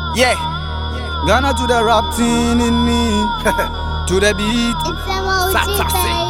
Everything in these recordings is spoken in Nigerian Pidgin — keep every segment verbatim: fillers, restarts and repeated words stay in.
Yeah. Ghana to the rap team in me. To the beat. It's M O G, baby.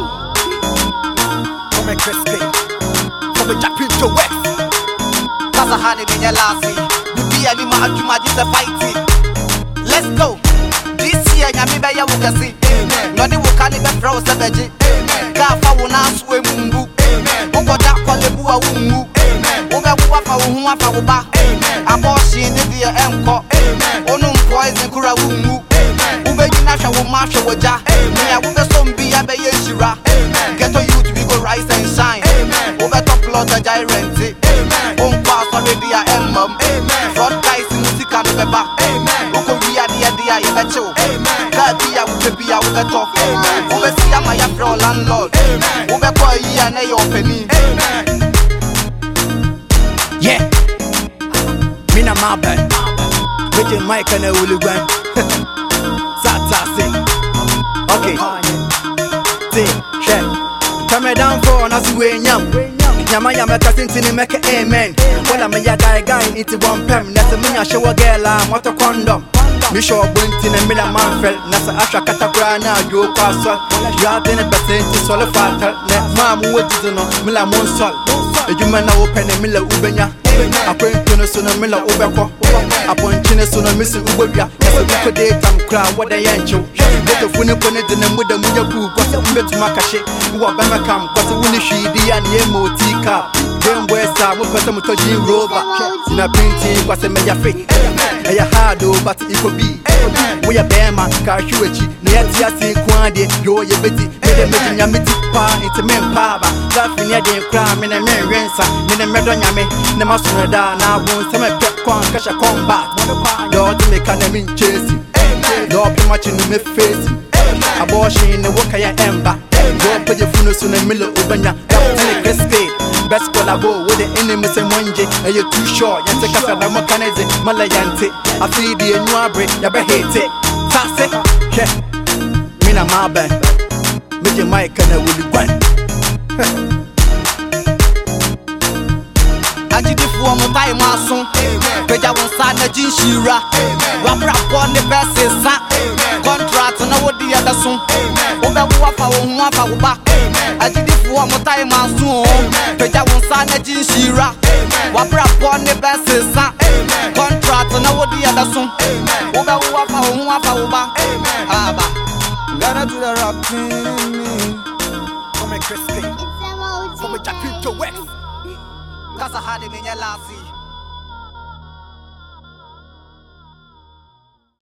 Come and crispy. Come and jump into West. That's a honey in your lassie. You be any man, you might just fight it. Let's go. This year, Yami Baya will see. Nobody will call it a froze the veggie. Gafa will not swim. Ugo da kwa lebu a wumu. Uga wafa wuhuma fa wuba. Abortion in the emco. Onum poison kura wumu. Ube jinasha wumasha waja. Me a wube sombi a be yeshira. Get on you to be go rise and shine. Ube top lot a gyrenti. Um pass already a emum. Front guys in music and beba. Uko via dia dia ye becho. Gabi a wube be a wube talk. Ube see a my afro landlord. Ube boy ye a ne yo penny. Yeah, me na my bad. With Mike and a Wooligan. Saturday. Okay. See, check. Come down for us way yam. Yama yama cousin to make amen. Well, I'm a guy guy into one pem. That's a me a show a girl. I'm what a condom. Me show a buntin and Miller Manfred. Nasa Asha Catagrana, you pass. You have been a better to solve fatal. Net mam, what is no Miller Monsol. You man open a Miller Ubenya. I pray to no sooner Miller Ubeko. Upon China sooner missing Ubia. Yes, a good day come crowd what I ain't you. Get a funny bonnet and with the Muyaku. What's a bit to Makashi? Who are Bamakam? What's a winnie she and Yemo Tika? Then where's I will put them to G Rover. In a painting, what's a major fate? A hard but it could be. We are Bama, Karshuchi, Niati Quandi, Yo Yabiti, Medicine Yamiti Pa, into men Paba, laughing at the crime in a man ransom, in a Medonyame, Namasuna, now won't some pep con, Kasha combat. Lord to make an mean chasing. Lord, too much in the face. Abortion in the work I ember. Don't put your funnels in the middle of Ubanya, Crispy. Best collabo with the enemies and one J. And you're too short, you take us a Macanese, Malayante. I feed the new break, you better hate it. That's it, yeah. Mina Marben, make your mic and I will be one. I did it for my time, my son. But I won't sign a Jean Shira. Wrap up on the best is contract and I would the other son. Over Wafa, Wafa, Wafa. I did it for my time, my son. But I won't sign a Jean Shira. Wrap up on the best is contract and I would the other son. Over Wafa, Wafa, Wafa. Ghana to the rap team. Come and crispy. It's M O G, Come and jump into baby. West. Cause I had him in your lassie.